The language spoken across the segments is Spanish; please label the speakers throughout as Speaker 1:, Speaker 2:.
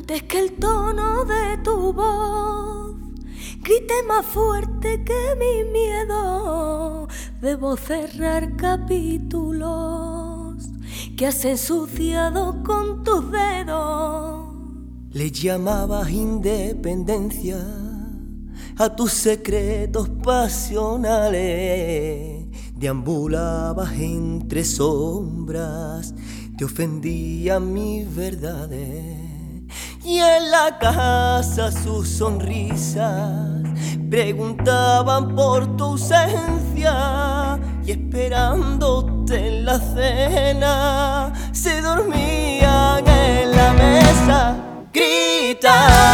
Speaker 1: Antes que el tono de tu voz grite más fuerte que mi miedo, debo cerrar capítulos que has ensuciado con tus dedos.
Speaker 2: Le llamabas independencia a tus secretos pasionales, deambulabas entre sombras, te ofendían mis verdades. Y en la casa sus sonrisas preguntaban por tu ausencia, y esperándote en la cena se dormían en la mesa. Grita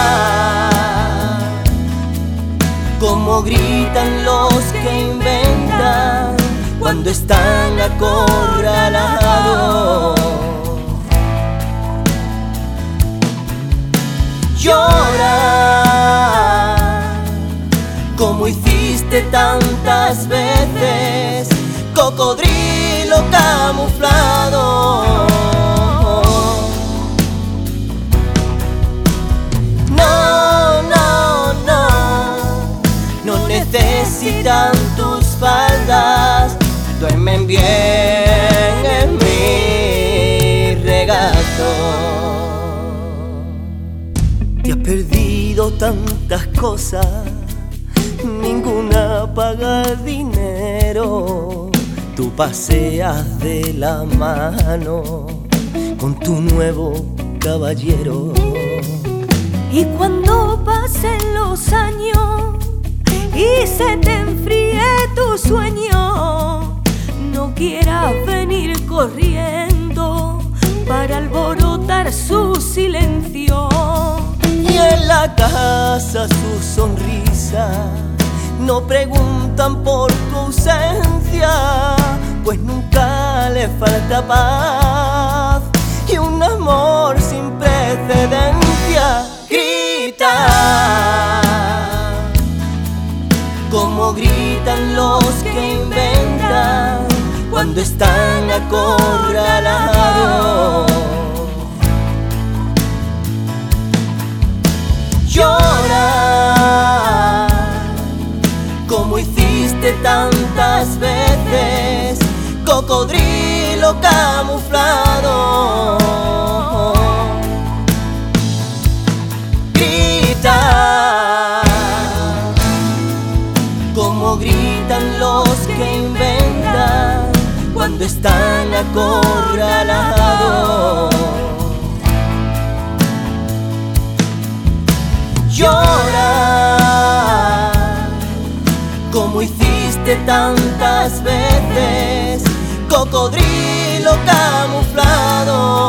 Speaker 2: como gritan los que inventan cuando están acorralados. Llora como hiciste tantas veces, cocodrilo camuflado. No, no, no, no necesitan tus faldas, duermen bien en mi regazo. Te has perdido tantas cosas, ninguna paga el dinero. Tú paseas de la mano con tu nuevo caballero.
Speaker 1: Y cuando pasen los años y se te enfríe tu sueño, no quieras venir corriendo para alborotar su silencio.
Speaker 2: Y en la casa sus sonrisas no preguntan por tu ausencia, pues nunca le falta paz y un amor sin precedencia. Grita como gritan los que inventan cuando están acorralados. Llora como hiciste tantas veces, cocodrilo camuflado. Grita como gritan los que inventan cuando están acorralados. Llora como hiciste tantas veces, cocodrilo camuflado.